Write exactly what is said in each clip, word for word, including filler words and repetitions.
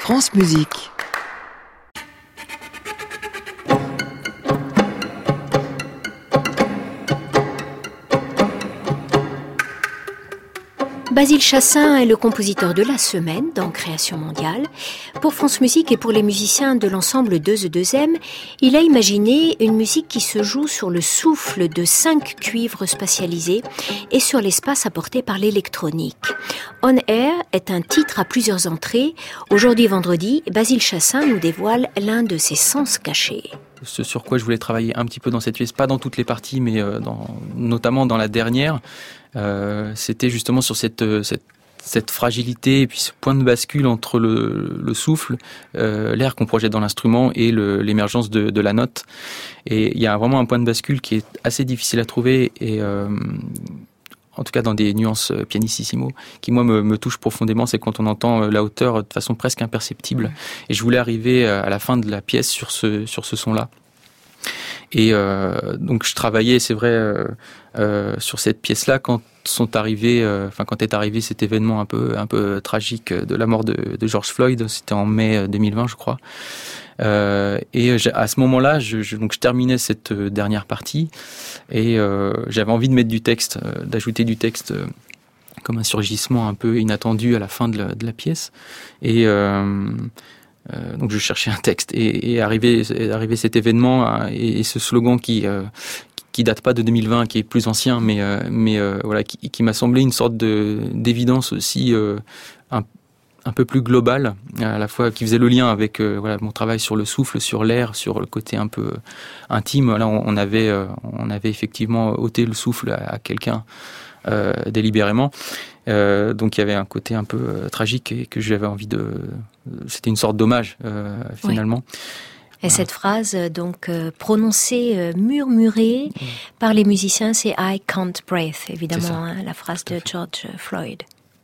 France Musique. Basile Chassaing est le compositeur de la semaine dans Création mondiale. Pour France Musique et pour les musiciens de l'ensemble deux E deux M, il a imaginé une musique qui se joue sur le souffle de cinq cuivres spatialisés et sur l'espace apporté par l'électronique. On Air est un titre à plusieurs entrées. Aujourd'hui vendredi, Basile Chassaing nous dévoile l'un de ses sens cachés. Ce sur quoi je voulais travailler un petit peu dans cette pièce, pas dans toutes les parties, mais euh, dans, notamment dans la dernière, euh, c'était justement sur cette, cette, cette fragilité et puis ce point de bascule entre le, le souffle, euh, l'air qu'on projette dans l'instrument et le, l'émergence de, de la note. Et il y a vraiment un point de bascule qui est assez difficile à trouver et euh, en tout cas dans des nuances pianissimo, qui moi me, me touche profondément, c'est quand on entend la hauteur de façon presque imperceptible. Et je voulais arriver à la fin de la pièce sur ce, sur ce son-là. Et euh, donc je travaillais, c'est vrai, euh, euh, sur cette pièce-là quand sont arrivés, euh, enfin quand est arrivé cet événement un peu, un peu tragique de la mort de, de George Floyd. C'était en mai deux mille vingt, je crois. Euh, et à ce moment-là, je, je, donc je terminais cette dernière partie et euh, j'avais envie de mettre du texte, euh, d'ajouter du texte euh, comme un surgissement un peu inattendu à la fin de la, de la pièce. Et euh, euh, donc je cherchais un texte et, et arrivé, arrivé cet événement euh, et, et ce slogan qui euh, qui date pas de deux mille vingt, qui est plus ancien, mais euh, mais euh, voilà, qui, qui m'a semblé une sorte de d'évidence aussi euh, un un peu plus global, à la fois qui faisait le lien avec euh, voilà mon travail sur le souffle, sur l'air, sur le côté un peu intime. Là, on, on avait euh, on avait effectivement ôté le souffle à, à quelqu'un euh, délibérément. Euh, donc il y avait un côté un peu euh, tragique et que j'avais envie de. C'était une sorte d'hommage euh, finalement. Oui. Et voilà. Cette phrase, donc, euh, prononcée, euh, murmurée mmh. par les musiciens, c'est « I can't breathe », évidemment, hein, la phrase de George Floyd.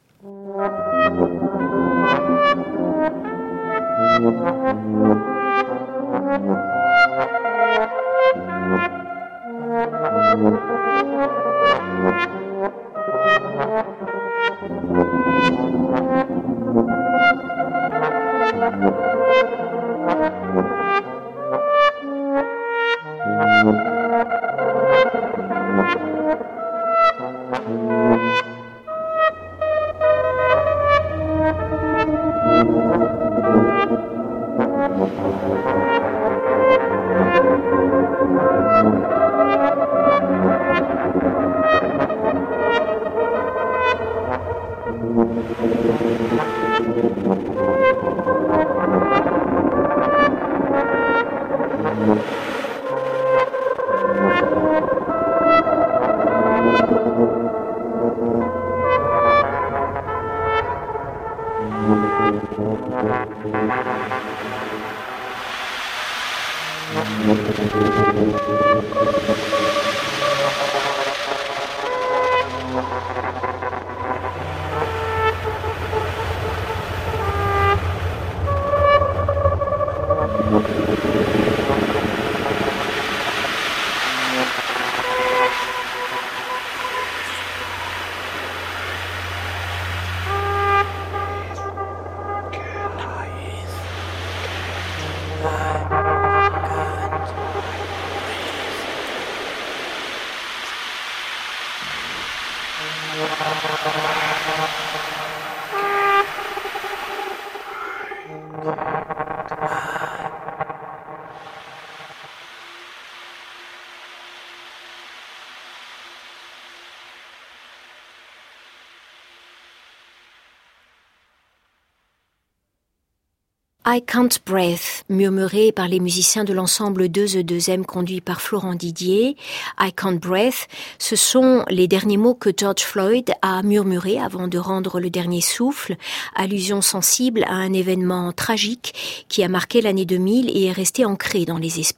I Can't Breathe, murmuré par les musiciens de l'ensemble deux E deux M conduit par Florent Didier. I Can't Breathe, ce sont les derniers mots que George Floyd a murmurés avant de rendre le dernier souffle, allusion sensible à un événement tragique qui a marqué l'année deux mille et est resté ancré dans les esprits.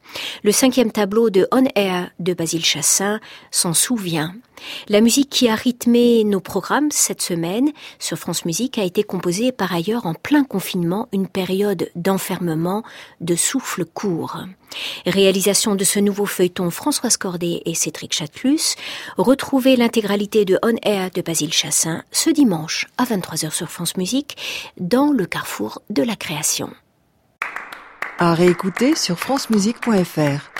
Le cinquième tableau de On Air de Basile Chassaing s'en souvient. La musique qui a rythmé nos programmes cette semaine sur France Musique a été composée par ailleurs en plein confinement, une période d'enfermement, de souffle court. Réalisation de ce nouveau feuilleton Françoise Cordet et Cédric Chatelus. Retrouvez l'intégralité de On Air de Basile Chassaing ce dimanche à vingt-trois heures sur France Musique dans le carrefour de la création. À réécouter sur francemusique point f r.